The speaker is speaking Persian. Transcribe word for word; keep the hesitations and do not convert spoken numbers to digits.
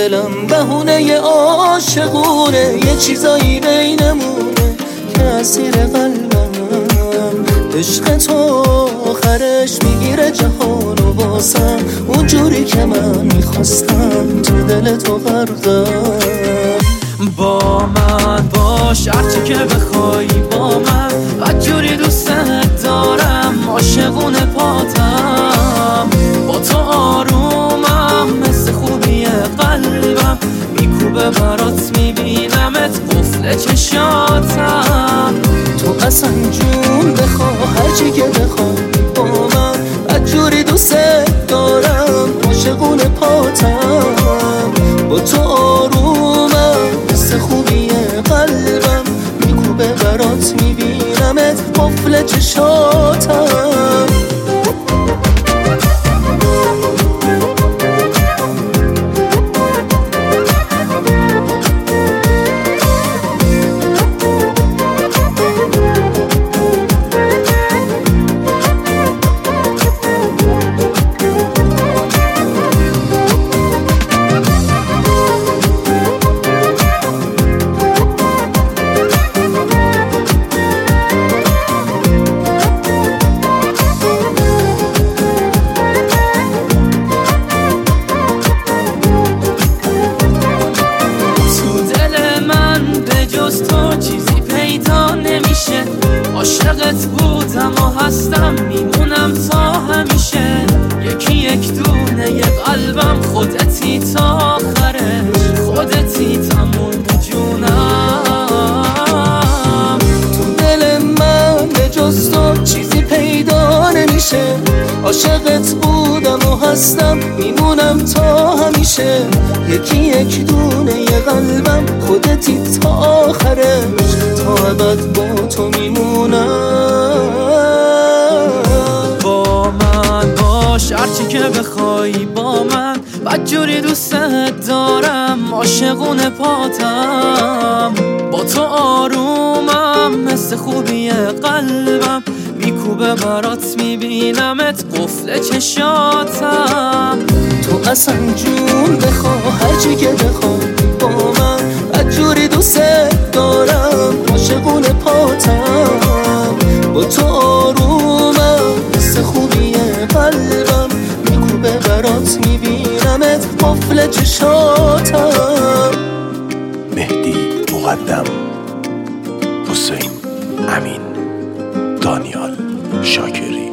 دلم بهونه عاشقونه، یه چیزایی بینمونه که اسیر قلبم. عشق تو آخرش میگیره جهانو واسم، اونجوری که من میخواستم تو دل تو غرقم. با من باش هرچی که بخوای با من، بدجوری دوستت دارم عاشقونه پاتم. با تو آرومم مثل خوبی قلبم، میکوبه برات میبینمت قفل چشاتم. تو اصلا جون بخوا هرچی که بخوای با من، بدجوری دوستت دارم عاشقونه پاتم. با تو آرومم مثل خوبی قلبم، میکوبه برات میبینمت قفل چشاتم. عاشقت بودم و هستم میمونم تا همیشه، یکی یک دونه یه قلبم، خودتی تا آخرش، خودتی تموم جونم. تو دل من به جز تو چیزی پیدا نمیشه، عاشقت بودم و هستم میمونم تا همیشه، یکی یک دونه یه قلبم، خودتی تا آخرش، تا ابد با تو میمونم. با من باش هرچی که بخوای با من، بدجوری دوستت دارم عاشقونه پاتم. با تو آرومم مثل خوبی قلبم، میکوبه برات میبینمت قفل چشاتم. تو اصلا جون بخوا هرچی که بخوای با من، بدجوری دوستت دارم عاشقونه پاتم. با تو آرومم مثل خوبی قلبم، میکوبه برات میبینمت قفل چشاتم. مهدی مقدم، حسین امین، دانیال شاکری.